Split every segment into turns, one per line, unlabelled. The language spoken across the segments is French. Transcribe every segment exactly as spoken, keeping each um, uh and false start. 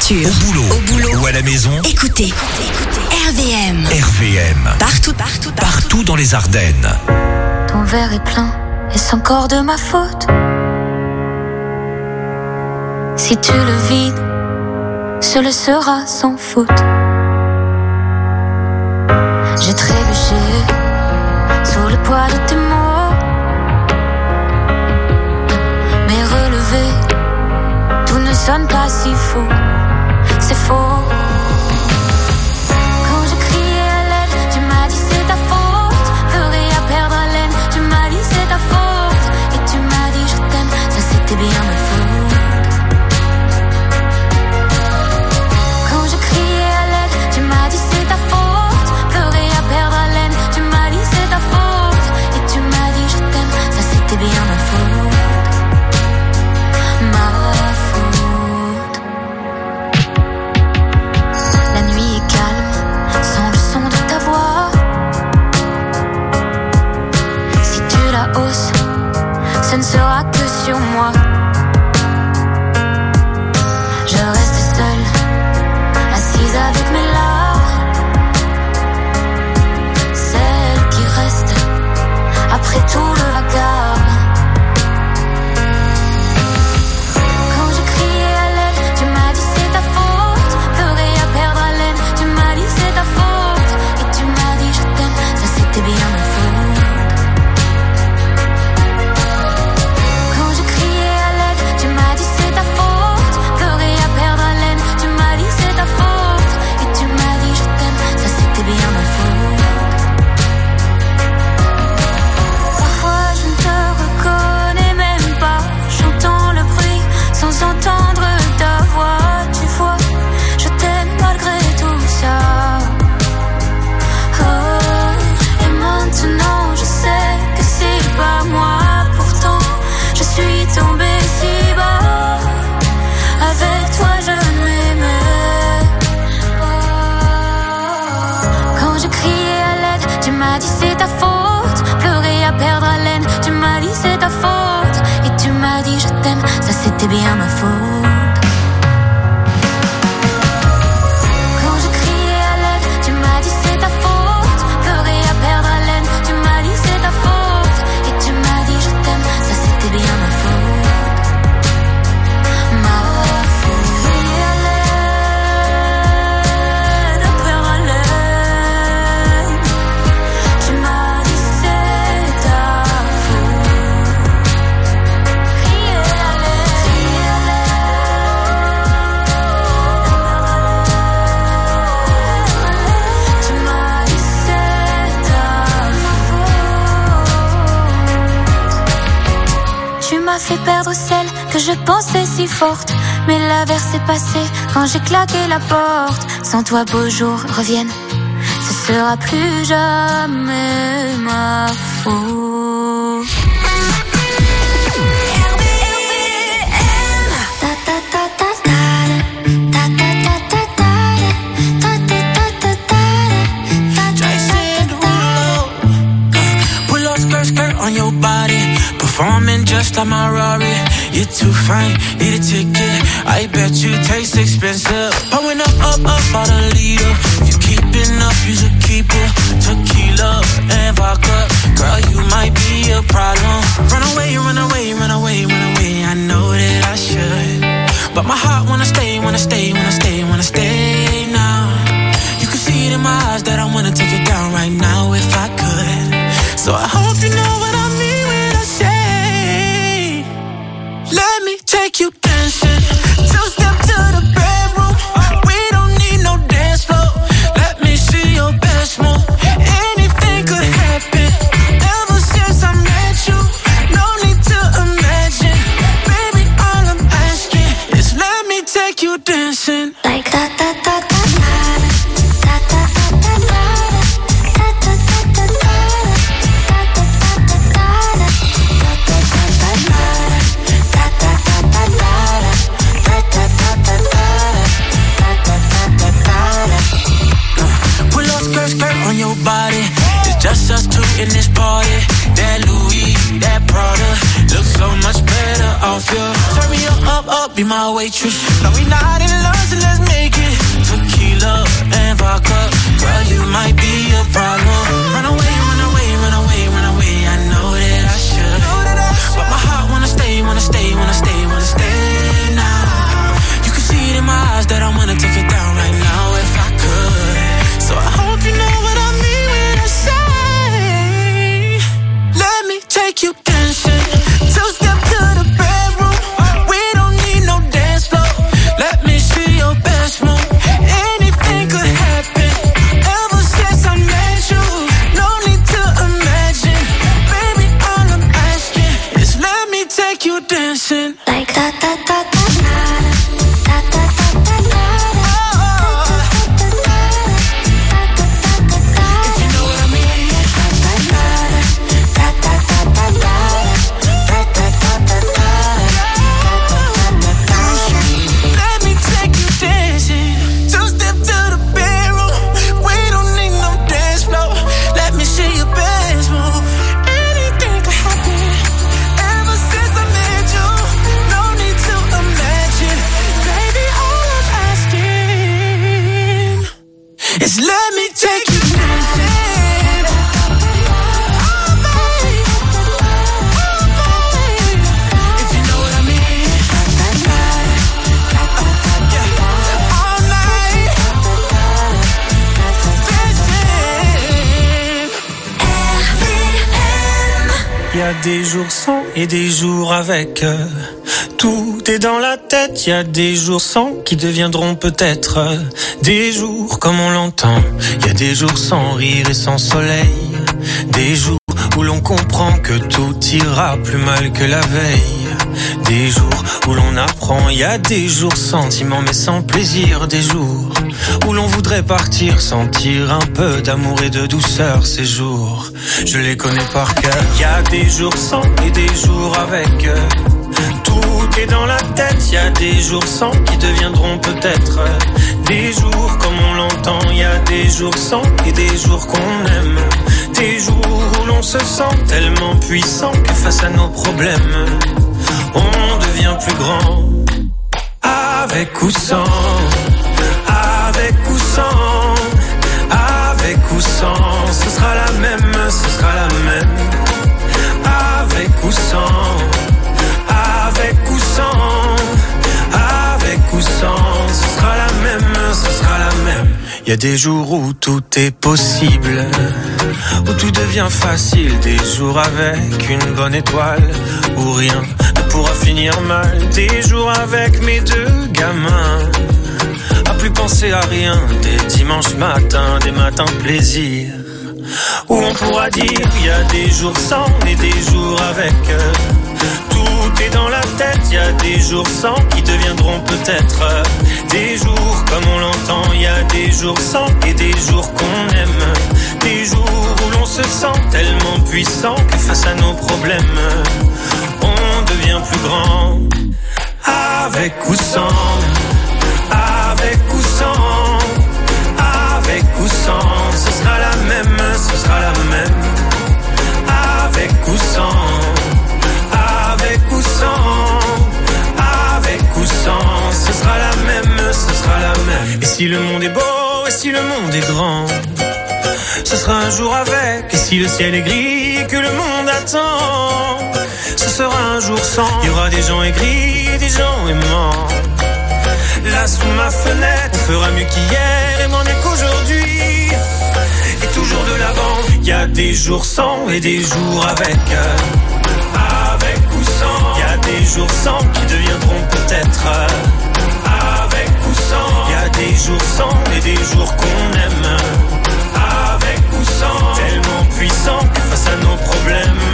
voiture,
au boulot,
au boulot
ou à la maison.
Écoutez, écoutez, R V M.
R V M.
Partout, partout, partout,
partout dans les Ardennes.
Ton verre est plein, est-ce encore de ma faute? Si tu le vides, ce le sera sans faute. J'ai trébuché sous le poids de tes mots, mais relevé, tout ne sonne pas si faux. C'est faux. Quand je criais à l'aide, tu m'as dit c'est ta faute. Pleurer à perdre haleine, tu m'as dit c'est ta faute. Et tu m'as dit je t'aime, ça c'était bien ma faute. Quand je criais à l'aide, tu m'as dit c'est ta faute. Pleurer à perdre haleine, tu m'as dit c'est ta faute. Et tu m'as dit je t'aime, ça c'était bien ma faute. Ma faute. La nuit est calme, sans le son de ta voix. Si tu la hausses, ce ne sera que sur moi. Je reste seule, assise avec mes larmes. Celle qui reste après tout le vacarme. Quand je criais à l'aide, tu m'as dit c'est ta faute. Pleurer à perdre haleine, tu m'as dit c'est ta faute. Et tu m'as dit je t'aime, ça c'était bien ma faute. Quand je criais à l'aide, tu m'as dit c'est ta faute. Pleurer à perdre haleine, tu m'as dit c'est ta faute. Et tu m'as dit je t'aime, ça c'était bien ma faute. Parfois je ne te reconnais même pas. J'entends le bruit sans entendre ta voix. Tu vois, je t'aime malgré tout ça. Oh, et maintenant je sais que c'est pas moi. Pourtant je suis tombée si bas. Avec toi je m'aimais. Oh. Quand je criais à l'aide, tu m'as dit c'est ta faute. Pleurer à perdre haleine, tu m'as dit c'est ta faute. Et tu m'as dit je t'aime, ça c'était bien ma faute. Quand je criais à l'aide, tu m'as dit c'est ta faute. Pleurer à perdre haleine, tu m'as dit c'est ta faute. Et tu m'as dit je t'aime, ça c'était bien ma faute. Ma faute. Crier à l'aide, à perdre haleine, tu m'as dit c'est ta faute. Crier à l'aide, crier à l'aide, tu m'as dit c'est ta faute. Tu m'as fait perdre celle que je pensais si forte. Mais l'averse est passée quand j'ai claqué la porte. Sans toi beaux jours reviennent, ce sera plus jamais ma faute. Ta ta ta ta ta ta ta ta ta ta ta ta ta
Jason Derulo, pull up skirt skirt on your body, performing just like my Rari. You're too fine, need a ticket. I bet you taste expensive. Pouring up, up, up, out a leader. If you keeping up, you should keep it. Tequila and vodka, girl, you might be a problem. Run away, run away, run away, run away. I know that I should, but my heart wanna stay, wanna stay, wanna stay, wanna stay now. You can see it in my eyes that I wanna take it down right now if I could. So I hope you know what I mean when I say, let me take you dancing. Two step to the bedroom. We don't need no dance floor. Let me see your best move. Anything could happen. Ever since I met you, no need to imagine. Baby, all I'm asking is let me take you dancing.
like da da da da da da da da da.
Just us two in this party. That Louis, that Prada, looks so much better off you. Turn me up, up, up, be my waitress. No, we not in love, so let's make it tequila and vodka. Girl, you might be a problem. Run away, run away, run away, run away. I know that I should, but my heart wanna stay, wanna stay, wanna stay, wanna stay now. You can see it in my eyes that I wanna take it down right now if I could. So I hope you know what I mean when I say, let me take you dancing. Two step to the bedroom. We don't need no dance floor. Let me see your best move. Anything could happen. Ever since I met you, no need to imagine. Baby, all I'm asking is let me take you dancing.
Like da da da da da da da da da.
If you know what I mean. Let me take you dancing. Two step to the bedroom. We don't need no dance floor. Let me see your best move. Anything could happen. Ever since I met you, no need to imagine. Baby, all I'm asking is let me take you dancing. Oh, baby. Oh, baby. If you know what I mean. Yeah. All night. Dancing.
Y a des jours sans et des jours avec. Tout est dans la tête, y a des jours sans qui deviendront peut-être des jours comme on l'entend. Y a des jours sans rire et sans soleil. Des jours où l'on comprend que tout ira plus mal que la veille. Des jours où l'on apprend, y a des jours sentiments mais sans plaisir. Des jours où l'on voudrait partir, sentir un peu d'amour et de douceur. Ces jours, je les connais par cœur. Y a des jours sans et des jours avec. Tout est dans la tête, y a des jours sans qui deviendront peut-être des jours comme on l'entend. Y a des jours sans et des jours qu'on aime. Des jours où l'on se sent tellement puissant que face à nos problèmes, on devient plus grand. Avec ou sans, avec ou sans, avec ou sans, ce sera la même, ce sera la même. Avec ou sans, avec ou sans, avec ou sans, ce sera la même, ce sera la même. Y a des jours où tout est possible, où tout devient facile. Des jours avec une bonne étoile, où rien ne pourra finir mal. Des jours avec mes deux gamins, à plus penser à rien. Des dimanches matins, des matins de plaisir, où on pourra dire y a des jours sans et des jours avec. Tout est dans la tête, y a des jours sans qui deviendront peut-être des jours comme on l'entend. Y a des jours sans et des jours qu'on aime. Des jours où l'on se sent tellement puissant que face à nos problèmes, on devient plus grand. Avec ou sans, avec ou sans, avec ou sans, ce sera la même, ce sera la même. Avec ou sans, avec ou sans, avec ou sans, ce sera la même, ce sera la même. Et si le monde est beau, et si le monde est grand, ce sera un jour avec. Et si le ciel est gris, que le monde attend, ce sera un jour sans. Il y aura des gens aigris et des gens aimants. Là sous ma fenêtre, on fera mieux qu'hier et moins mieux qu'aujourd'hui. Et toujours de l'avant, y a des jours sans et des jours avec. Avec ou sans, y a des jours sans qui deviendront peut-être avec ou sans. Y a des jours sans et des jours qu'on aime. Avec ou sans, tellement puissant que face à nos problèmes.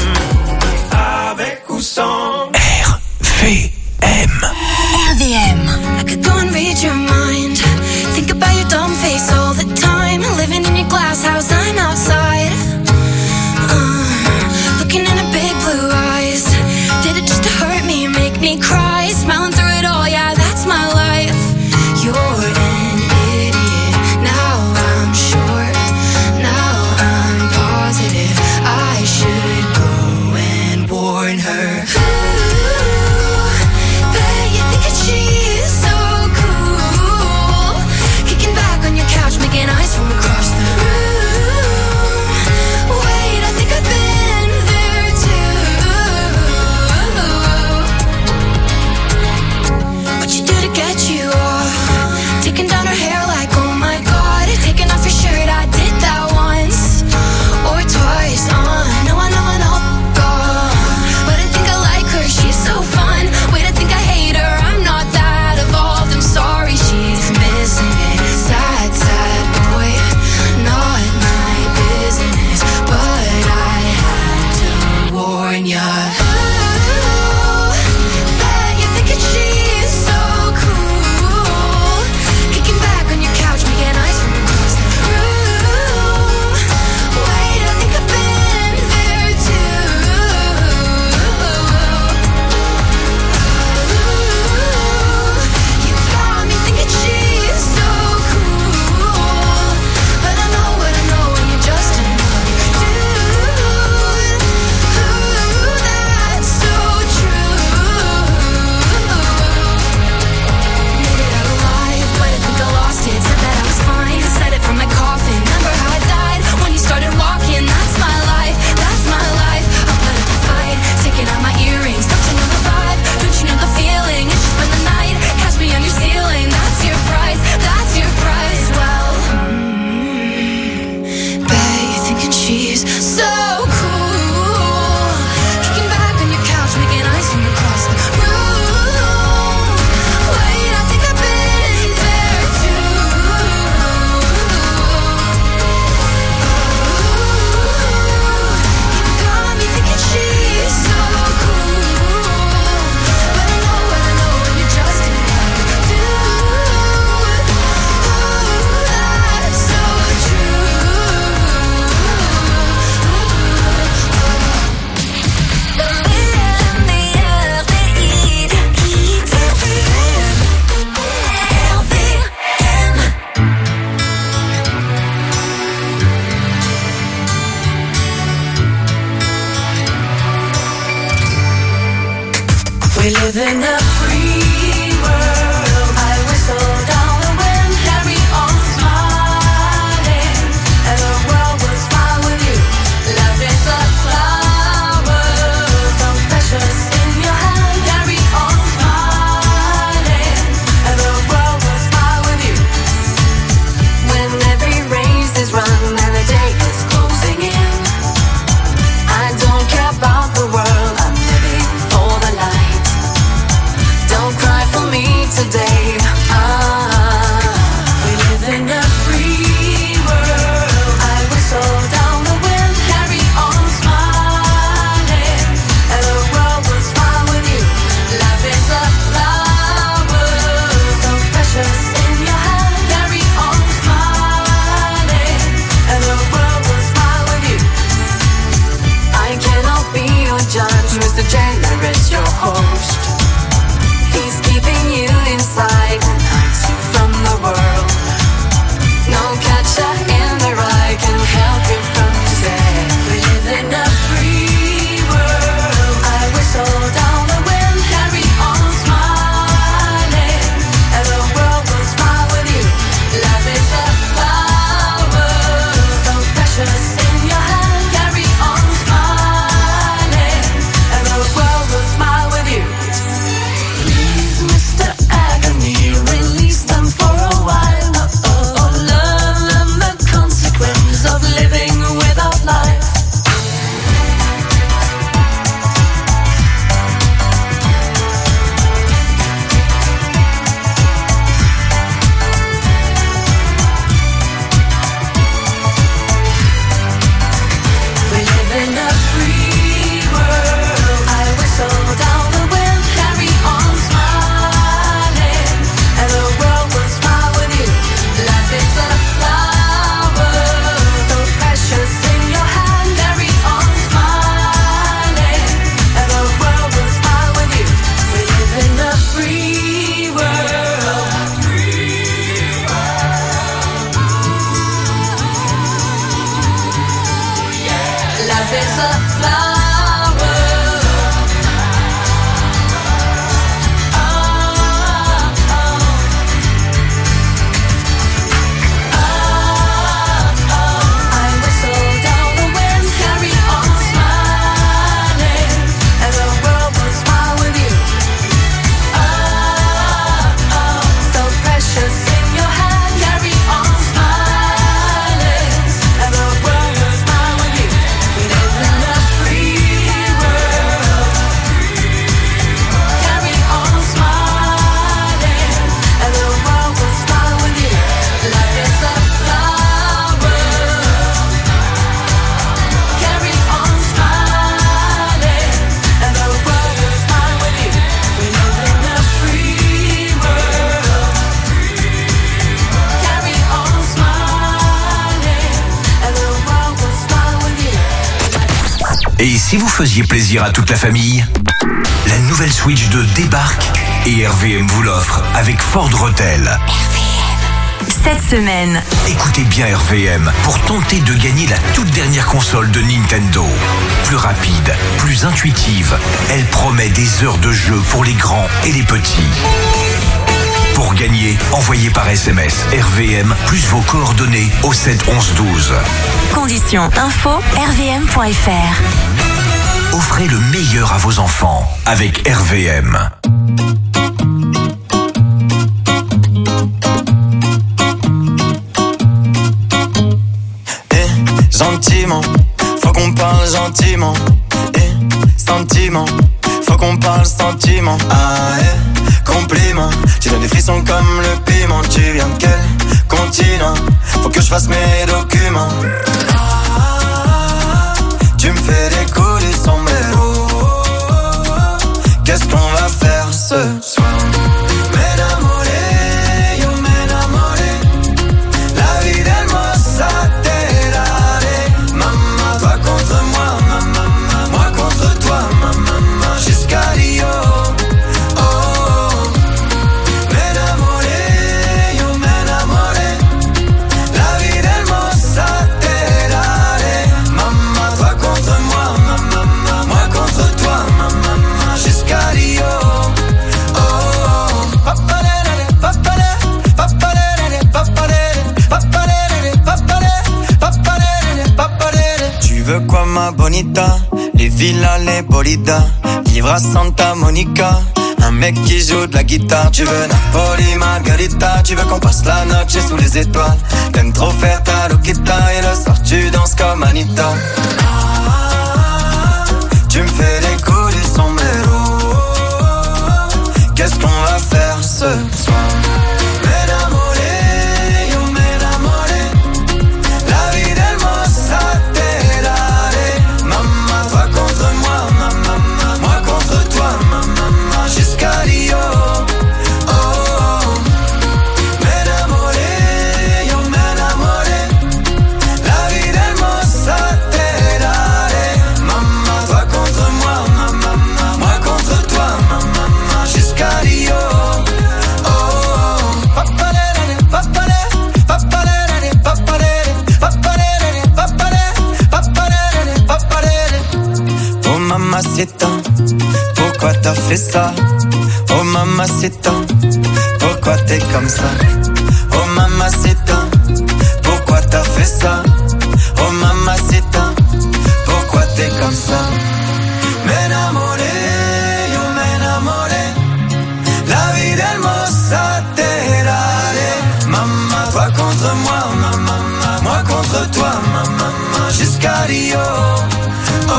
Avec ou sans.
R V M.
R V M.
I could go and read your mind. Think about your dumb face all the time. Living in your glass house, I'm outside. Uh, looking in a big blue eyes. Did it just to hurt me, make me cry? Smiling through it all, yeah, that's my life. You're an idiot, now I'm sure. Now I'm positive I should go and warn her.
We live in a free world. I whistle down the wind, carry on smiling, and the world will smile with you. Love is a flower, so precious in your hand. Carry on smiling, and the world will smile with you. When every race is run and the day is closing in, I don't care about the world, I'm living for the light. Don't cry for me today. Ah, we live in a free world. I whistle down the wind, carry on smiling, and the world will smile with you. Love is a flower, so precious in your hand. Carry on smiling, and the world will smile with you. I cannot be your judge, Mister Generous, your host. He's keeping you inside and hides you from the world. No catcher in the rye can help you from today. We live in a free world. I whistle down the wind, carry on smiling, and the world will smile with you. Love is a flower, so precious in your hand. Carry on smiling, and the world will smile with you. Please, Mister Agony, release them for a while. Oh, oh, oh, learn them the consequence of living without life. We live in a free world. I whistle down the wind, carry on smiling, and the world will smile with you. Life is a flower, so precious in your hand. Carry on smiling, and the world will smile with you. We live in a free world. Life is a flower. Ah, ah. Ah, ah. I whistle down the wind, carry on smiling, and the world will smile with you. Ah, ah. So precious in your hand, carry on smiling, and the world will smile with you. We live in a free world. Carry on smiling, and the world will smile with you. Life is a flower. Carry on smiling, and the world will smile with you. We live in a free world. Carry on smiling, and the world will smile with you.
Et si vous faisiez plaisir à toute la famille? La nouvelle Switch deux débarque et R V M vous l'offre avec Ford Rotel.
Cette semaine,
Écoutez bien R V M pour tenter de gagner la toute dernière console de Nintendo. Plus rapide, plus intuitive, elle promet des heures de jeu pour les grands et les petits. Pour gagner, envoyez par S M S R V M plus vos coordonnées au sept onze douze.
conditions info r v m point f r.
Offrez le meilleur à vos enfants avec R V M.
Eh, gentiment, faut qu'on parle gentiment. Eh, sentiment, faut qu'on parle sentiment. Ah, eh, compliment, tu donnes des frissons comme le piment. Tu viens de quel continent? Faut que je fasse mes documents. Ah, tu me fais décoller sans mélo. Qu'est-ce qu'on va faire ce soir? M'enamoré, yo m'enamoré. La vie del mossa terare. Maman, toi contre moi, maman, moi contre toi, maman, jusqu'à Rio. Oh, m'enamoré, yo m'enamoré. La vie del mossa terare. bonita, les villas, les bolidas, vivre à Santa Monica. Un mec qui joue de la guitare. Tu veux Napoli, Margarita. Tu veux qu'on passe la noche sous les étoiles. T'aimes trop faire ta loquita. Et le soir tu danses comme Anita. Tu me fais des coups du sombrero. Qu'est-ce qu'on va faire ce soir? Mamacita, pourquoi t'as fait ça? Oh mamacita, pourquoi t'es comme ça? Oh mamacita, pourquoi t'as fait ça? Oh mamacita, pourquoi t'es comme ça? M'enamoré, yo m'enamoré, la vida hermosa te daré. Maman, toi contre moi, maman, moi contre toi, maman, jusqu'à Rio. Oh.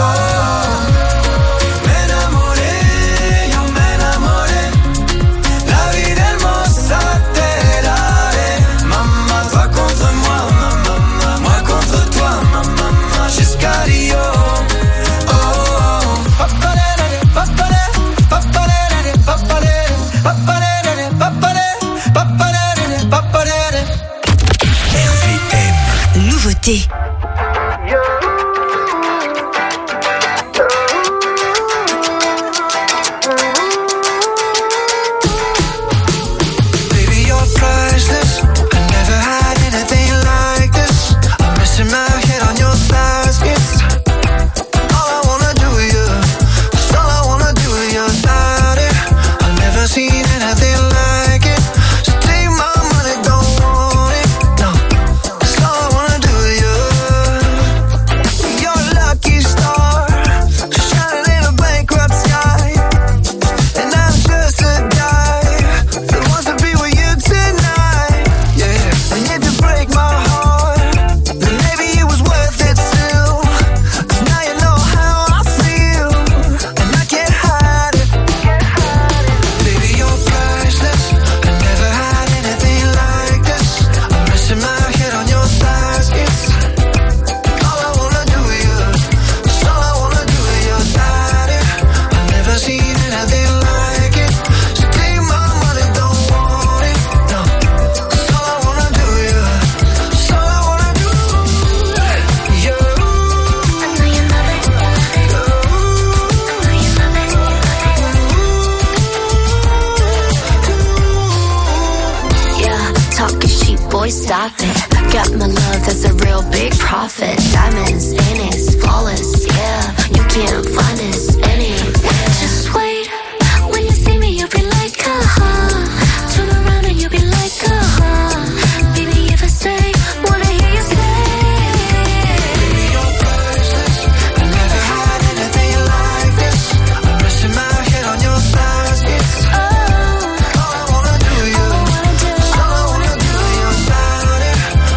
Nouveauté.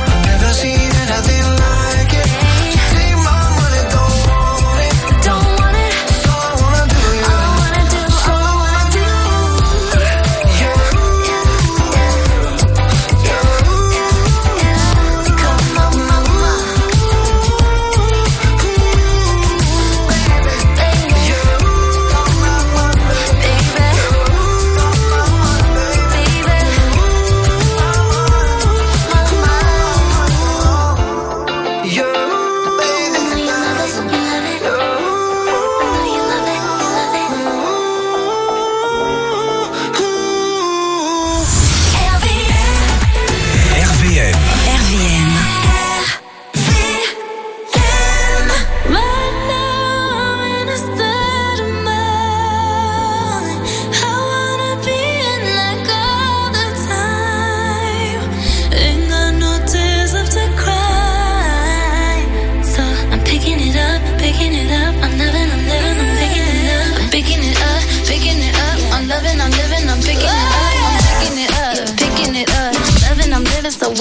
Don't wanna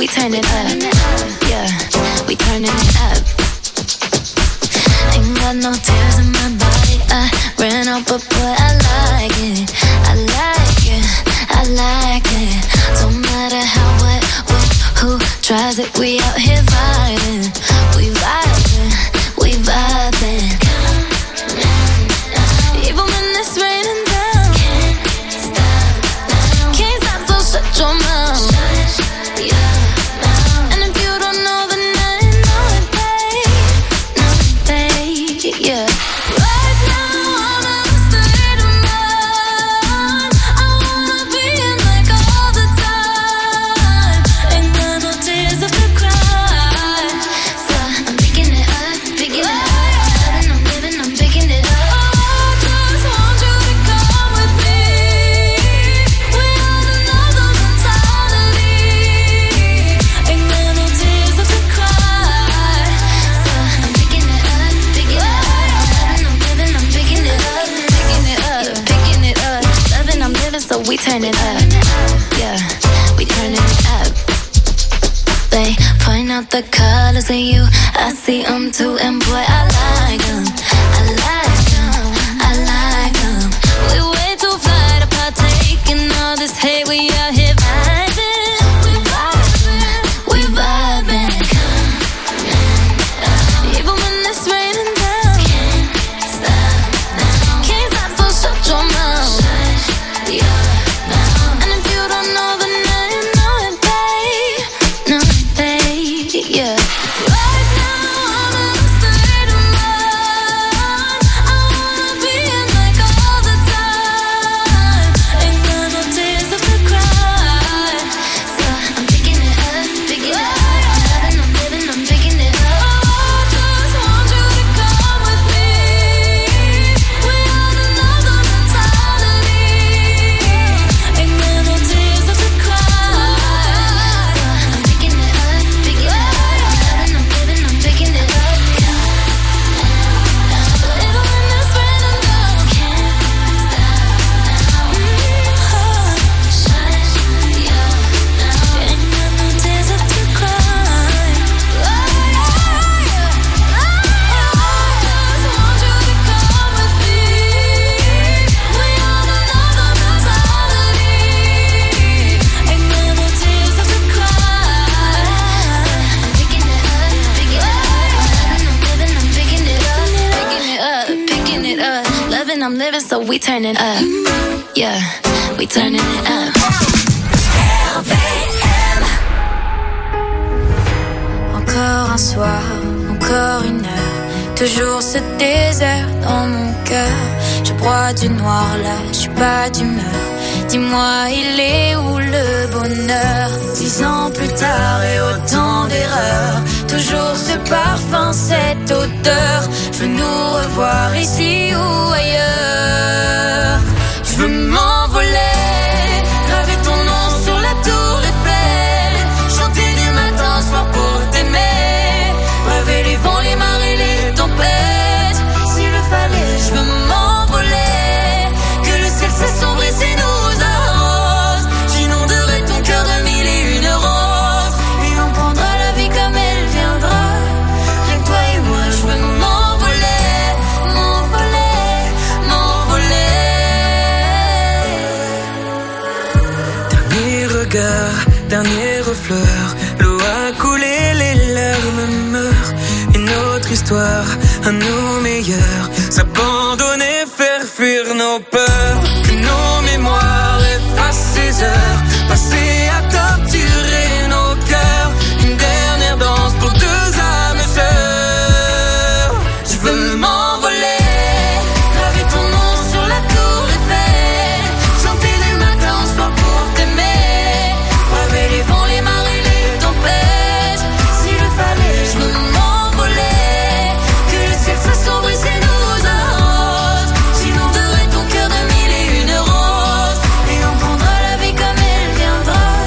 we turn it up. Yeah, we turning it up. Ain't got no tears in my body. I ran up, but boy, I like it. I like it. I like it. Don't matter how, what, what, who tries it. We out here vibing. We vibing. We vibing. Even when it's raining down, can't stop now. Can't stop, so shut your mouth. Shut your mouth. And if you don't know, then I know it, babe. Know it, babe. Yeah. Right now, I'm in a state of mind. I wanna be in like all the time. Ain't got no tears left to cry. So I'm picking it up, picking it up. Loving, I'm living, I'm picking it up. Oh, I just want you to come with me. We on another mentality. Ain't got no tears left to cry. So I'm picking it up, picking it up. Loving, I'm living, I'm picking it up, picking it up, yeah, picking it up. Loving, I'm living, so we turn it up. Yeah, we turning it up. They point out the colors in you. I see them too, and boy, I like them. I like them. I like them. We way too fly to partake in all this hate. We out here vibing. We vibing. We vibing. Even when it's raining down, can't stop now. Can't stop, so shut your mouth. Shut your mouth. And if you don't know, then now you know it, babe. Know it, babe. Yeah. Right now, I'm in a state of mind. I wanna be in like all the time. Ain't got no tears left to cry. So I'm picking it up, picking it up. Loving, I'm living, I'm picking it up. Oh, I just want you to come with me. We on another mentality. Ain't got no tears left to cry. So I'm picking it up, picking it up. Loving, I'm living, I'm picking it up. Even when it's raining down, can't stop now. Shut your mouth. Ain't got no tears left to cry. Oh, yeah, yeah. I just want you to come with me. We on another mentality. Ain't got no tears left to cry. I'm picking it up, picking it up. Loving, I'm living, I'm picking it up, picking it up, picking it up. Loving, I'm living, so we turn it up. Yeah, we turning it up.
Encore un soir, encore une heure, toujours ce désert dans mon cœur. Je broie du noir là, je suis pas d'humeur. Dis-moi, il est où le bonheur? Dix ans plus tard et autant d'erreurs, toujours ce parfum, cette odeur. Je veux nous revoir ici ou ailleurs. Je veux m'envoler, graver ton nom sur la tour Eiffel, chanter du matin au soir pour t'aimer, braver les vents, les marées, les tempêtes. S'il le fallait, je veux m'envoler, que le ciel s'assombrisse et nous arrose. J'inonderai ton cœur de mille et une roses, et on prendra la vie comme elle viendra. Rien que toi et moi, je veux m'envoler, m'envoler, m'envoler.
Dernier regard, dernier refleur, l'eau a coulé, les larmes meurent. Une autre histoire, à nos meilleurs, s'abandonner, faire fuir nos peurs. Que nos mémoires effacent ces heures passées à torturer nos cœurs. Une dernière danse pour deux âmes sœurs. Je veux m'envoler, graver ton nom sur la tour Eiffel, chanter du matin au soir pour t'aimer, braver les vents, les marées, les tempêtes. S'il le fallait, je veux m'envoler, que le ciel s'assombrisse et nous arrose. J'inonderai ton cœur de mille et une roses, et on prendra la vie comme elle viendra.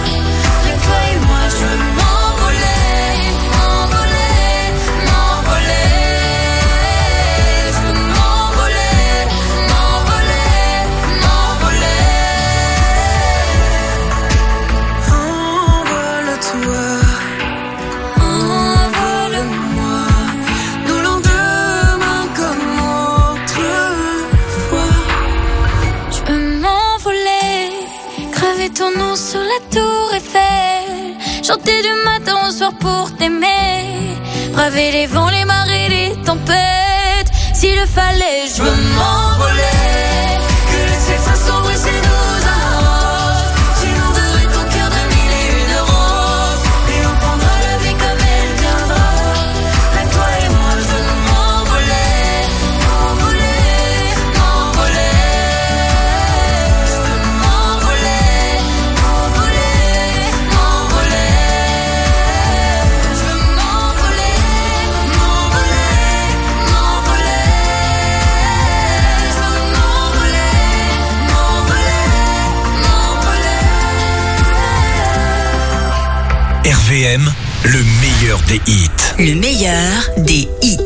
graver ton nom sur la tour Eiffel, chanter du matin au soir pour t'aimer, braver les vents, les marées, les tempêtes. S'il le fallait, je veux m'envoler, que le ciel soit sombre et c'est nous arrange. J'inonderai ton cœur de mille et une roses, et on prendra la vie comme elle viendra. Avec toi et moi, je veux m'envoler, m'envoler, m'envoler. Je veux m'envoler, m'envoler, m'envoler. Je veux m'envoler, m'envoler, m'envoler. Je veux m'envoler, m'envoler, m'envoler.
R V M, le meilleur des hits.
Le meilleur des hits.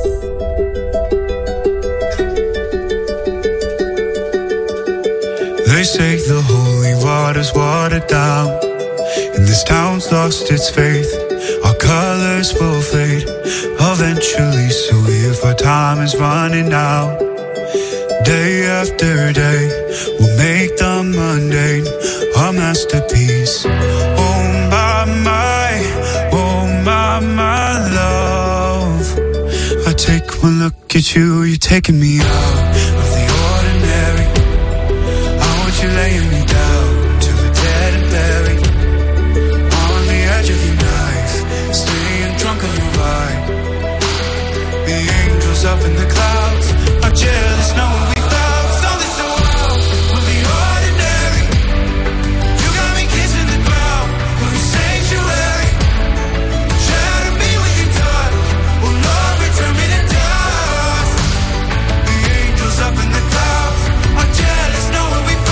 They say the holy water's watered down, and this town's lost its faith. Our colors will fade eventually, so if our time is running out, day after day, we'll make the mundane a masterpiece. Oh my, my, oh my, my love, I take one look at you, you're taking me out of the ordinary. You laying me down to the dead and buried, on the edge of your knife, staying drunk on your vibe. The angels up in the clouds are jealous knowing we found something so wild of the ordinary. You got me kissing the ground of your sanctuary. Shatter me when you're done, oh Lord, return me to dust. The angels up in the clouds are jealous knowing we found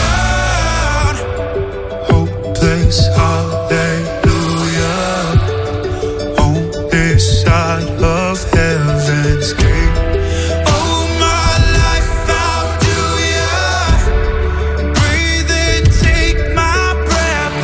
hopeless hallelujah on this side of heaven's gate. Oh, my life, how do ya breathe and take my breath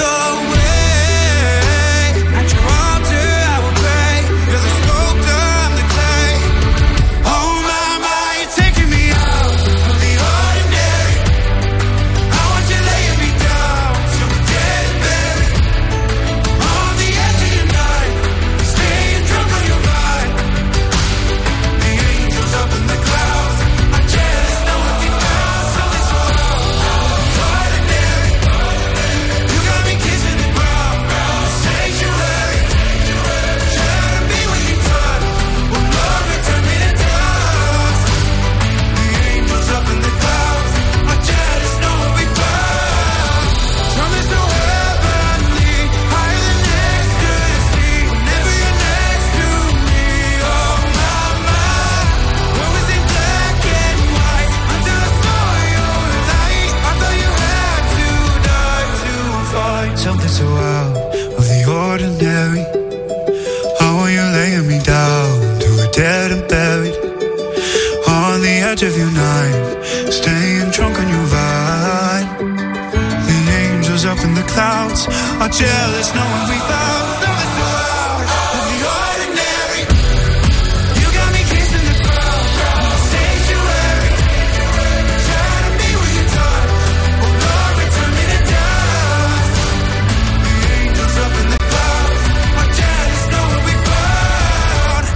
away? At your altar I will pray, you're the sculptor, I'm the clay. Oh my, my, you're taking me out of the ordinary. I want you laying me down to the dead and buried, on the edge of your knife, staying drunk on your vibe. The angels up in the clouds are jealous knowing we found something so ordinary. You got me kissing the ground, the sanctuary. Shatter me when you're done, oh Lord, return me to dust. The angels up in the clouds are jealous knowing we found something so heavenly, higher than ecstasy. Whenever you're next to me, oh my, my. What was it black and white until I saw your light? I thought you had to die to find something so out of the ordinary. How are you laying me down to a dead and buried, on the edge of your night, staying drunk on your vine. The angels up in the clouds are jealous knowing we found something so out of the ordinary. You got me kissing the ground, the sanctuary. Shatter me when you're done, oh Lord, return me to dust. The angels up in the clouds are jealous knowing we found.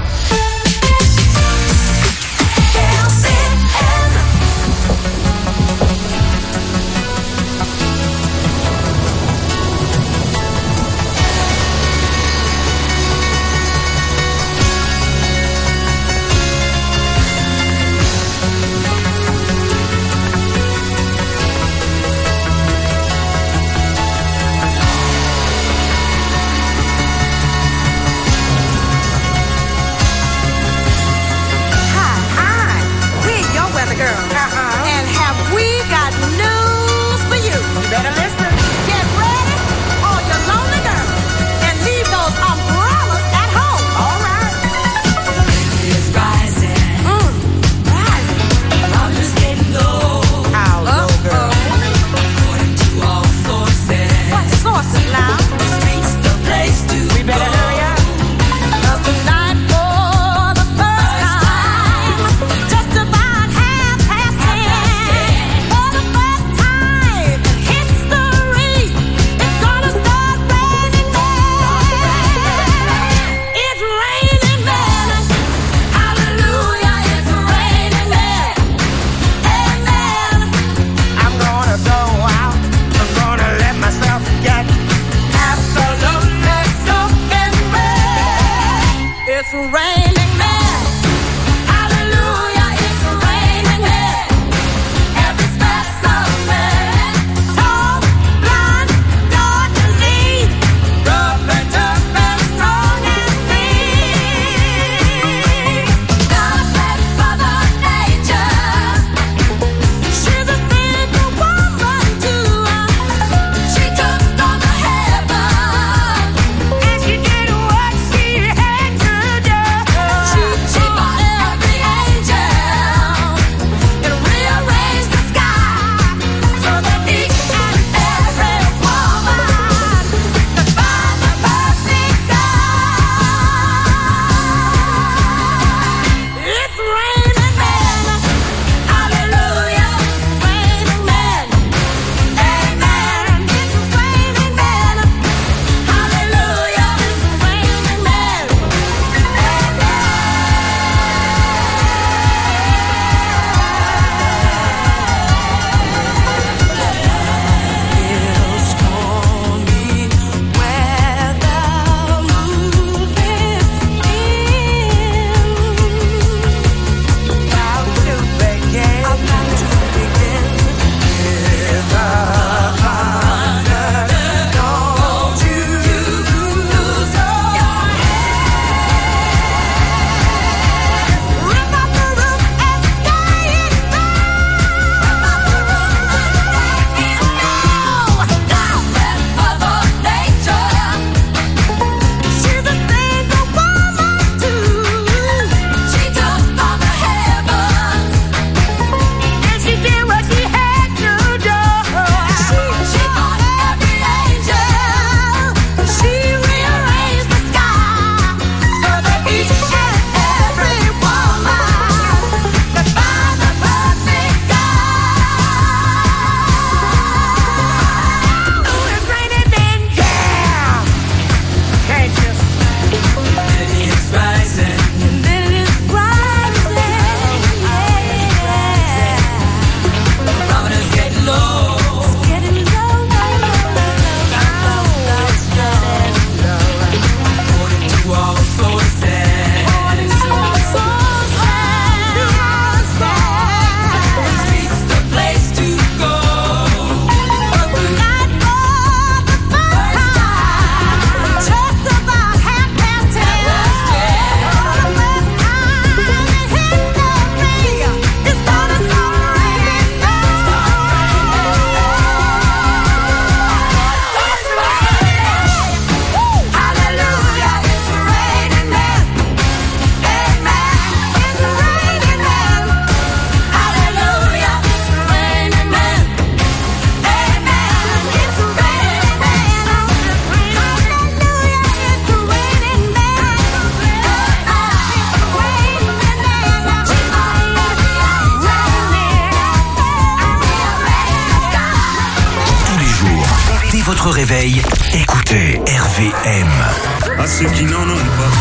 votre réveil, écoutez R V M.
À ceux qui n'en ont pas.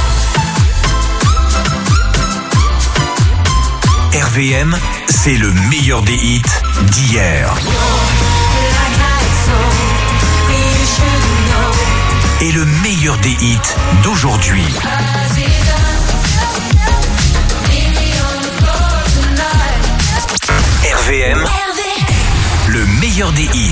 R V M, c'est le meilleur des hits d'hier. Et le meilleur des hits d'aujourd'hui. R V M, le meilleur des hits.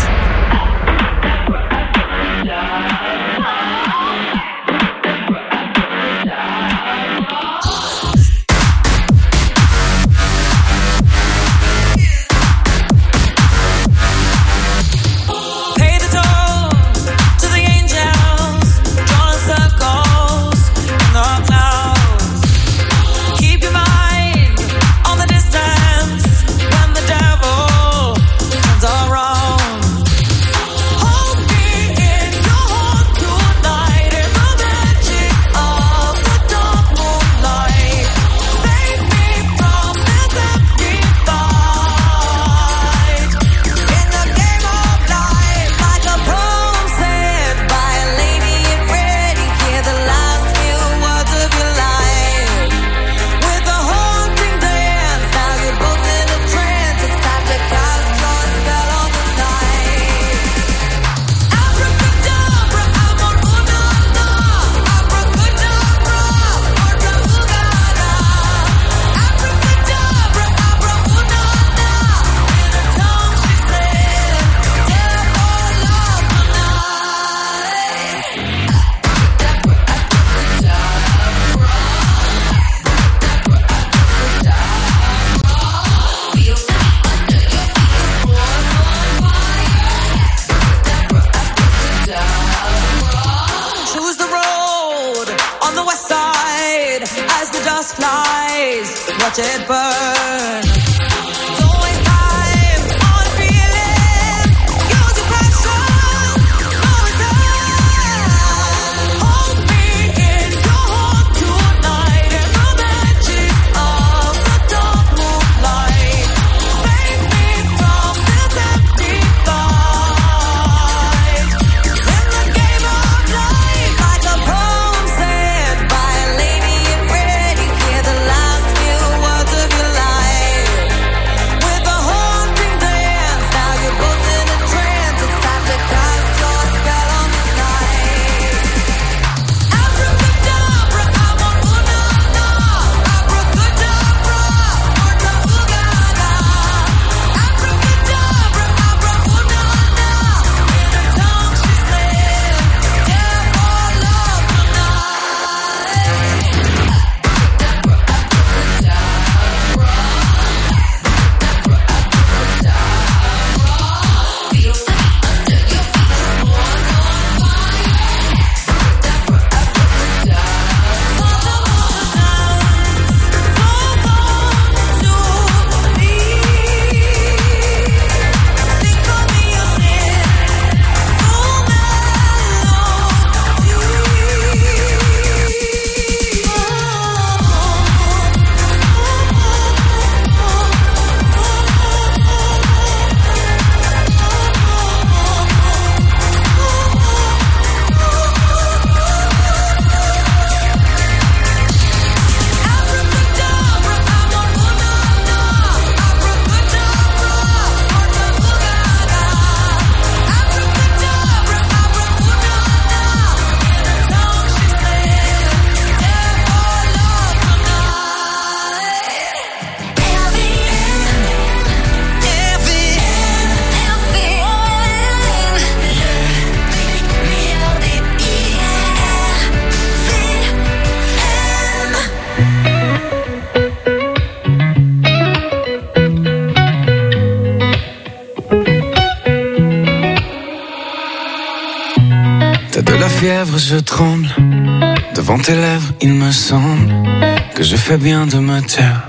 fièvre, je tremble. Devant tes lèvres, il me semble que je fais bien de me taire.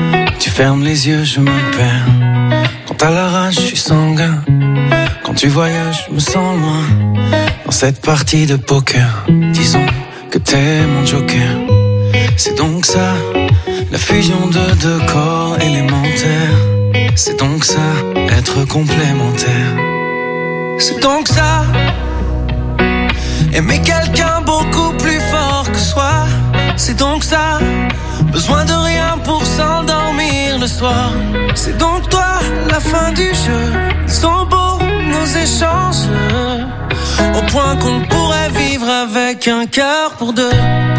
Tu fermes les yeux, je me perds. Quand à la rage, je suis sanguin. Quand tu voyages, je me sens loin. Dans cette partie de poker, disons que t'es mon joker. C'est donc ça, la fusion de deux corps élémentaires. C'est donc ça, être complémentaire.
C'est donc ça. Aimer quelqu'un beaucoup plus fort que soi. C'est donc ça. Besoin de rien pour s'endormir le soir. C'est donc toi, la fin du jeu. Ils sont beaux nos échanges, au point qu'on pourrait vivre avec un cœur pour deux.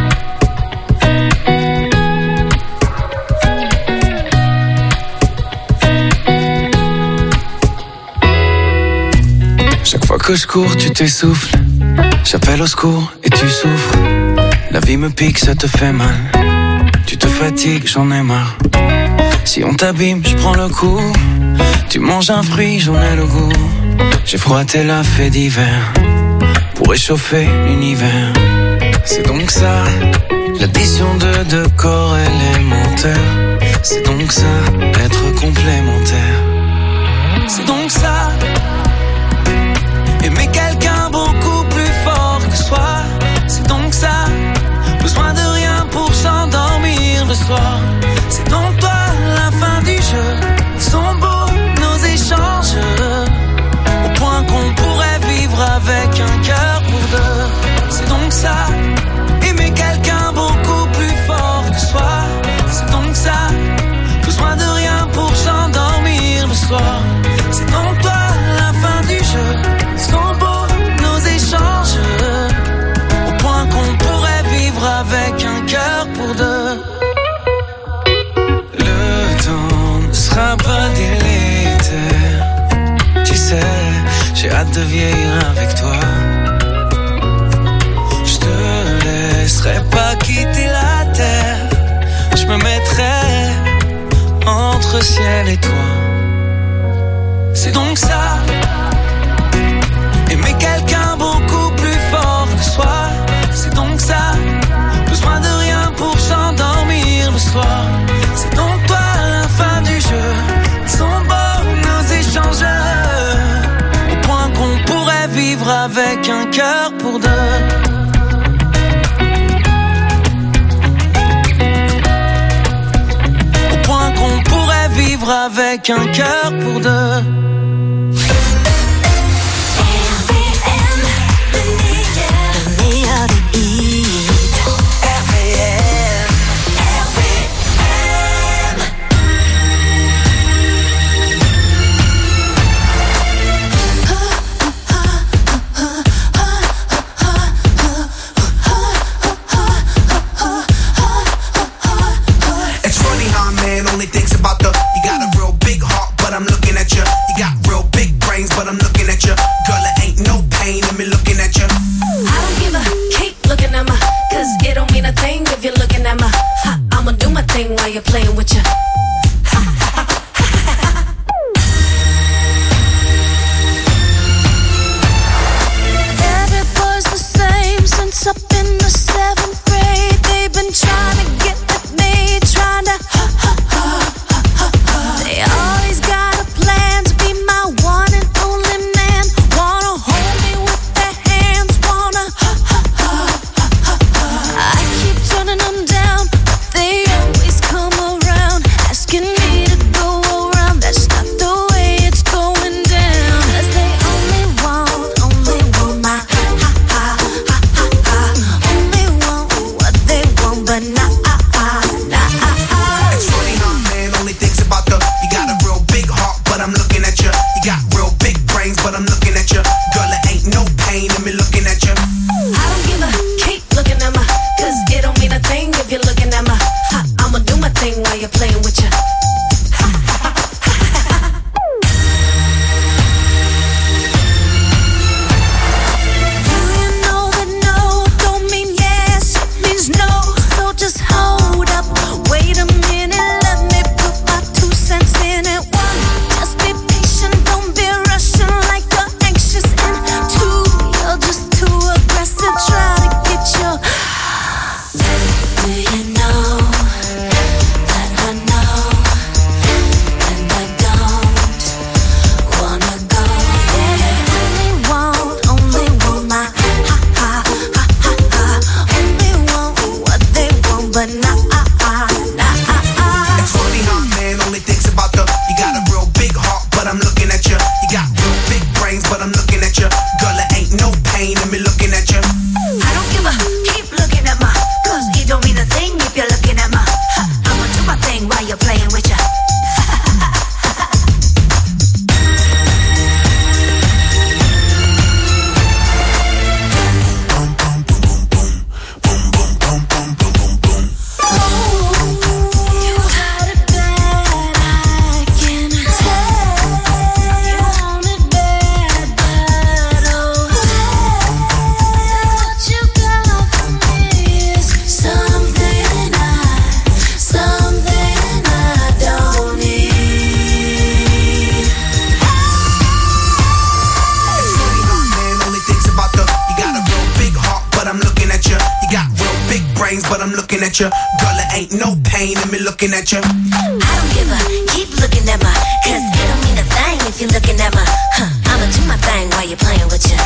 Chaque fois que je cours, tu t'essouffles. J'appelle au secours et tu souffres. La vie me pique, ça te fait mal. Tu te fatigues, j'en ai marre. Si on t'abîme, je prends le coup. Tu manges un fruit, j'en ai le goût. J'ai froid, t'es la fée d'hiver. Pour réchauffer l'univers. C'est donc ça, l'addition de deux corps élémentaires. C'est donc ça, être complémentaire.
C'est donc ça. Aimer quelqu'un beaucoup plus fort que soi. C'est donc ça. Besoin de rien pour s'endormir le soir. C'est donc toi, la fin du jeu. Ils sont beaux nos échanges, au point qu'on pourrait vivre avec un cœur pour deux. C'est donc ça. Aimer quelqu'un beaucoup plus fort que soi. C'est donc ça. Besoin de rien pour s'endormir le soir. C'est donc toi, la fin du jeu. Ils sont beaux nos échanges, au point qu'on pourrait vivre avec un cœur pour deux.
Le temps ne sera pas délétère. Tu sais, j'ai hâte de vieillir avec toi. Je te laisserai pas quitter la terre. Je me mettrai entre ciel et toi.
C'est donc ça. Aimer quelqu'un beaucoup plus fort que soi. C'est donc ça. Besoin de rien pour s'endormir le soir. C'est donc toi, la fin du jeu. Ils sont beaux nos échanges, au point qu'on pourrait vivre avec un cœur pour deux. Au point qu'on pourrait vivre avec un cœur pour deux.
Only thinks about the, you got a real big heart, but I'm looking at you. You got at you. Girl, there ain't no pain in me looking at you.
I don't give a, keep looking at my, cause it don't mean a thing if you're looking at my, huh, I'ma do my thing while you're playing with you.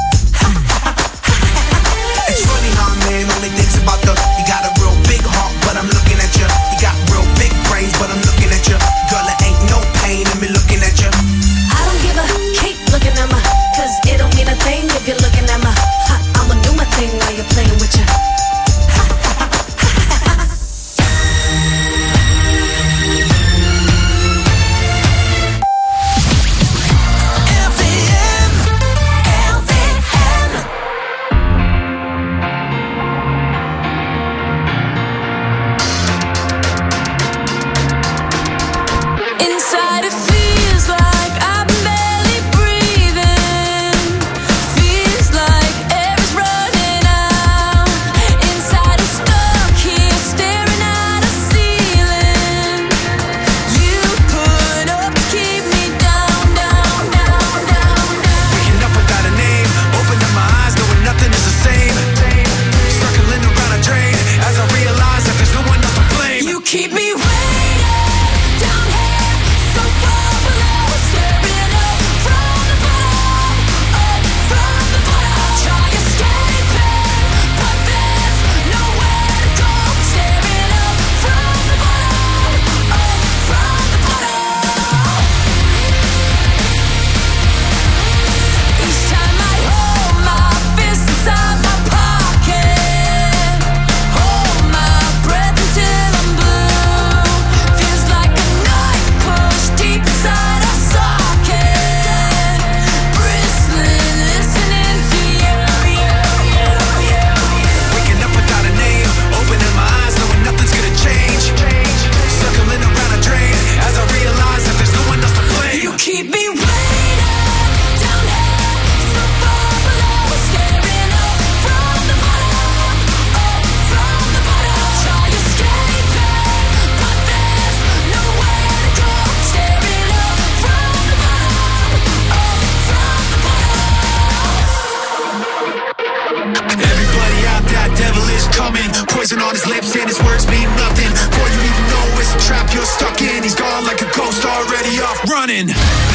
It's funny how a man only thinks about the, you got a real big heart, but I'm looking at you. You got real big brains, but I'm looking at you. Girl, there ain't no pain in me looking at you.
I don't give a, keep looking at my, cause it don't mean a thing if you're looking at my, huh, I'ma do my thing while you're playing with you.
Poison on his lips and his words mean nothing. Before you even know it's a trap you're stuck in. He's gone like a ghost already off running.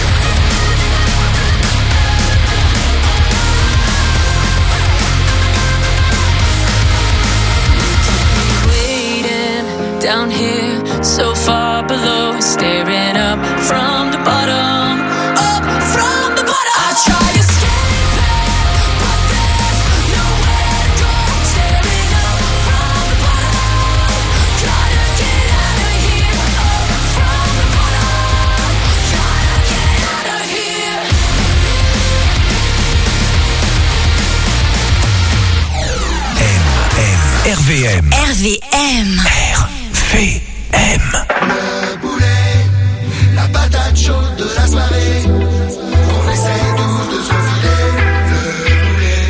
Waiting down here, so far below, staring up from the bottom, up from the bottom. I try to
R V M.
R V M.
R V M.
Le boulet, la patate chaude de la soirée. On essaye tous de se filer. Le boulet,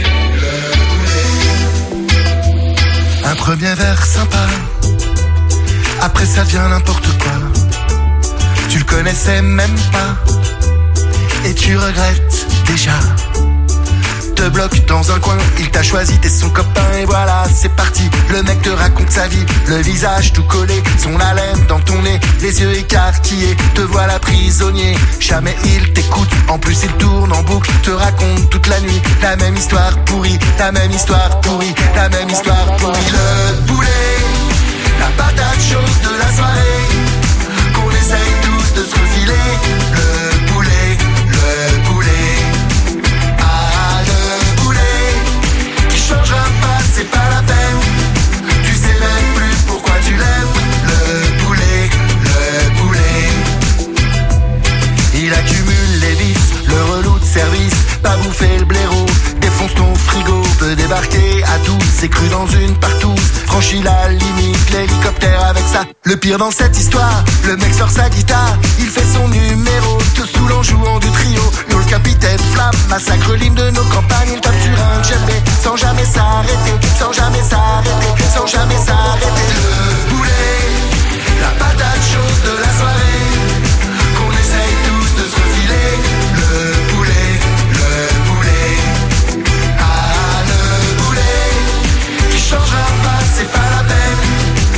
le boulet. Un premier verre sympa. Après ça vient n'importe quoi. Tu le connaissais même pas. Et tu regrettes déjà. Te bloque dans un coin, il t'a choisi, t'es son copain et voilà, c'est parti. Le mec te raconte sa vie, le visage tout collé, son haleine dans ton nez, les yeux écarquillés, te voilà prisonnier. Jamais il t'écoute, en plus il tourne en boucle, te raconte toute la nuit la même histoire pourrie, la même histoire pourrie, la même histoire pourrie. Le boulet, la patate chaude de la soirée, qu'on essaye tous de se refiler. Le boulet, le boulet. Changera pas, c'est pas la peine. Tu sais même plus pourquoi tu l'aimes. Le boulet, le boulet. Il accumule les vices, le relou de service. Pas bouffer le blaireau, défonce ton frigo. Peut débarquer à tous, c'est cru dans une partouze. Franchit la limite, l'hélicoptère avec ça. Le pire dans cette histoire, le mec sort sa guitare. Il fait son numéro, te saoule en jouant du trio. Nous le capitaine Flamme, massacre l'hymne de nos campagnes. Il tape sur un djembé, sans jamais s'arrêter. Sans jamais s'arrêter, sans jamais s'arrêter. Le boulet, la patate chaude de la soirée, qu'on essaye tous de se refiler. Le boulet, le boulet. Ah, le boulet, qui changera pas, c'est pas la peine.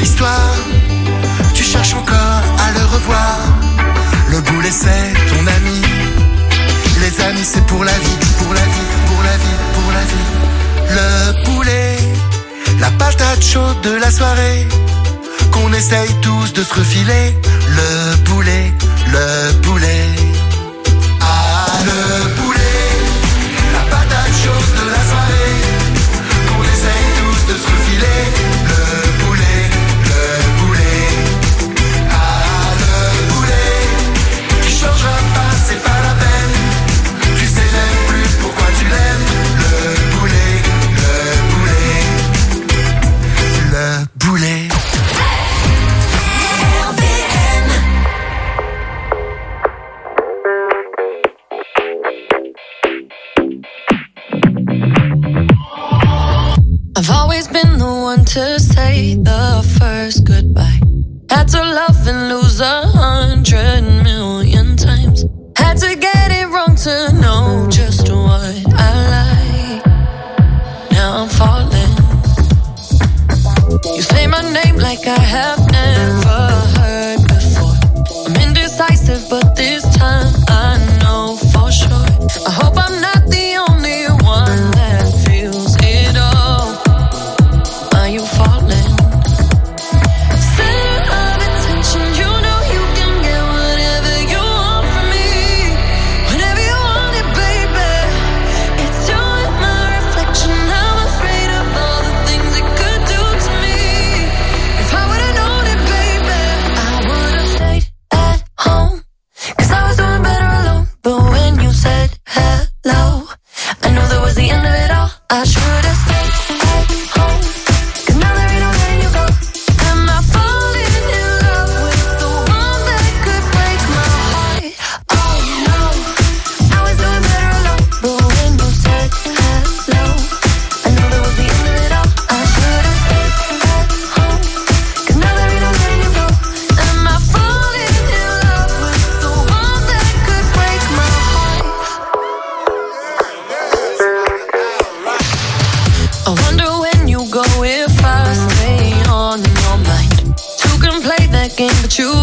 l'histoire. Tu cherches encore à le revoir. Le boulet c'est ton ami. Les amis c'est pour la vie, pour la vie, pour la vie, pour la vie. Le boulet, la patate chaude de la soirée, qu'on essaye tous de se refiler. Le boulet, le boulet. Ah, le boulet, la patate chaude de la soirée, qu'on essaye tous de se refiler. Le boulet, le boulet. Ah, le boulet, qui changera pas, c'est pas la peine. Tu sais même plus pourquoi tu l'aimes. Le boulet, le boulet, le boulet.
I've always been the one to say the first goodbye. Had to love and lose a hundred million times. Had to get it wrong to know just what I like. Now I'm falling. You say my name like I have never heard before. I'm indecisive, but this time I know for sure. I hope I'm not the only one that feels it all. Are you falling? Center of attention, you know you can get whatever you want from me. Whenever you want it, baby. It's you and my reflection. I'm afraid of all the things it could do to me. If I would've known it, baby, I would've stayed at home. Cause I was doing better alone. But when you said hello, I knew that was the end of it all. I should've stayed at home. Cause now there ain't no letting you go. Am I falling in love with the one that could break my heart? Oh no, I was doing better alone. But when you said hello, I knew that was the end of it all. I should've stayed at home. Cause now there ain't no letting you go. Am I falling in love with the one that could break my heart? I wonder when you go if I stay on your mind. Two can play that game, but you